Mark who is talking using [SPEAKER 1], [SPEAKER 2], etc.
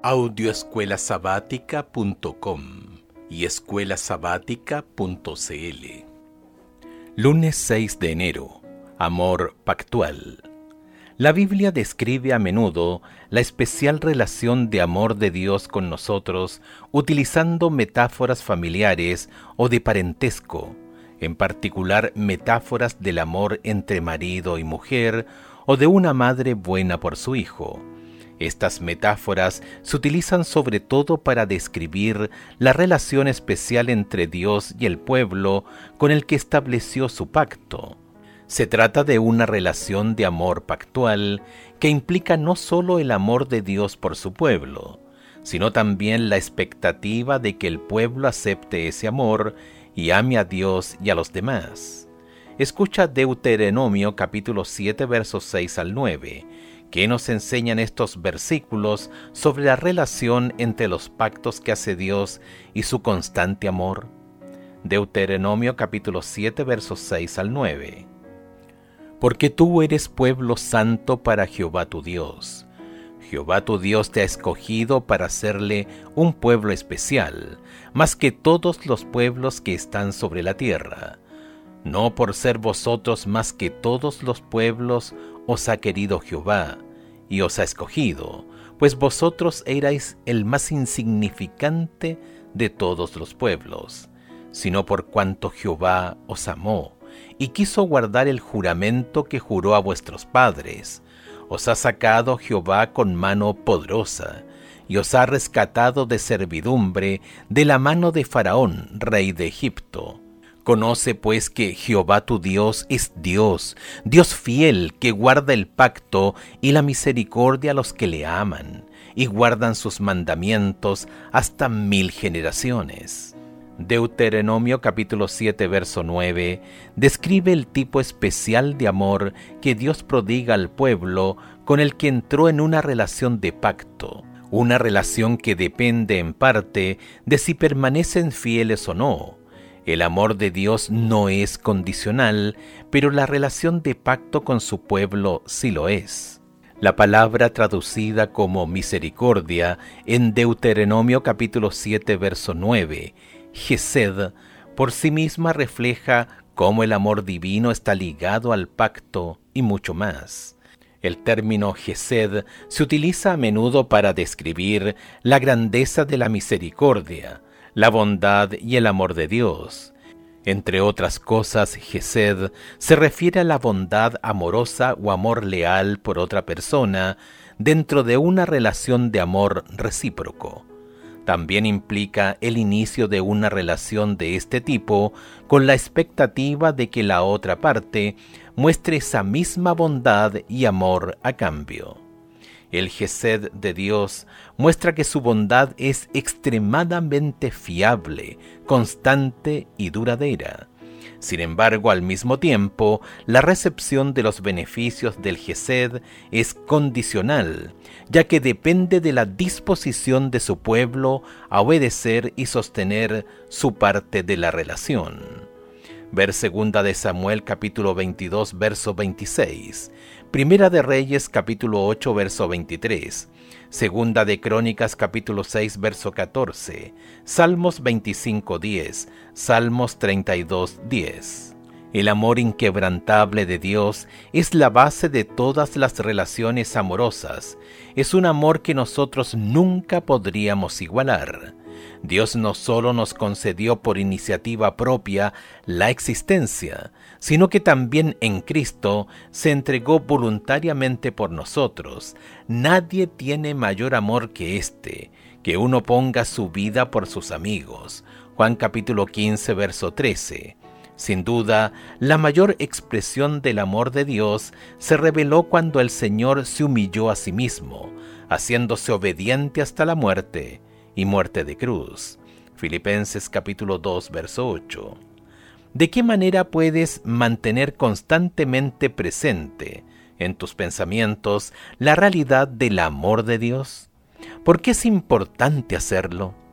[SPEAKER 1] Audioescuelasabática.com y escuelasabática.cl. Lunes 6 de enero. Amor pactual. La Biblia describe a menudo la especial relación de amor de Dios con nosotros, utilizando metáforas familiares o de parentesco, en particular metáforas del amor entre marido y mujer o de una madre buena por su hijo. Estas metáforas se utilizan sobre todo para describir la relación especial entre Dios y el pueblo con el que estableció su pacto. Se trata de una relación de amor pactual que implica no solo el amor de Dios por su pueblo, sino también la expectativa de que el pueblo acepte ese amor y ame a Dios y a los demás. Escucha Deuteronomio capítulo 7 versos 6 al 9, que nos enseñan estos versículos sobre la relación entre los pactos que hace Dios y su constante amor. Deuteronomio capítulo 7 versos 6 al 9. Porque tú eres pueblo santo para Jehová tu Dios. Jehová tu Dios te ha escogido para hacerle un pueblo especial, más que todos los pueblos que están sobre la tierra. No por ser vosotros más que todos los pueblos os ha querido Jehová, y os ha escogido, pues vosotros erais el más insignificante de todos los pueblos, sino por cuanto Jehová os amó, y quiso guardar el juramento que juró a vuestros padres. Os ha sacado Jehová con mano poderosa, y os ha rescatado de servidumbre de la mano de Faraón, rey de Egipto. Conoce pues que Jehová tu Dios es Dios, Dios fiel, que guarda el pacto y la misericordia a los que le aman, y guardan sus mandamientos hasta 1000 generaciones. Deuteronomio capítulo 7 verso 9 describe el tipo especial de amor que Dios prodiga al pueblo con el que entró en una relación de pacto, una relación que depende en parte de si permanecen fieles o no. El amor de Dios no es condicional, pero la relación de pacto con su pueblo sí lo es. La palabra traducida como misericordia en Deuteronomio capítulo 7 verso 9, Gesed, por sí misma refleja cómo el amor divino está ligado al pacto y mucho más. El término Gesed se utiliza a menudo para describir la grandeza de la misericordia, la bondad y el amor de Dios. Entre otras cosas, Gesed se refiere a la bondad amorosa o amor leal por otra persona dentro de una relación de amor recíproco. También implica el inicio de una relación de este tipo con la expectativa de que la otra parte muestre esa misma bondad y amor a cambio. El Gesed de Dios muestra que su bondad es extremadamente fiable, constante y duradera. Sin embargo, al mismo tiempo, la recepción de los beneficios del Gesed es condicional, ya que depende de la disposición de su pueblo a obedecer y sostener su parte de la relación. Ver 2 de Samuel capítulo 22 verso 26, Primera de Reyes capítulo 8 verso 23, Segunda de Crónicas capítulo 6 verso 14, Salmos 25 10, Salmos 32 10. El amor inquebrantable de Dios es la base de todas las relaciones amorosas. Es un amor que nosotros nunca podríamos igualar. Dios no solo nos concedió por iniciativa propia la existencia, sino que también en Cristo se entregó voluntariamente por nosotros. Nadie tiene mayor amor que este, que uno ponga su vida por sus amigos. Juan capítulo 15, verso 13. Sin duda, la mayor expresión del amor de Dios se reveló cuando el Señor se humilló a sí mismo, haciéndose obediente hasta la muerte y muerte de cruz. Filipenses capítulo 2, verso 8. ¿De qué manera puedes mantener constantemente presente en tus pensamientos la realidad del amor de Dios? ¿Por qué es importante hacerlo?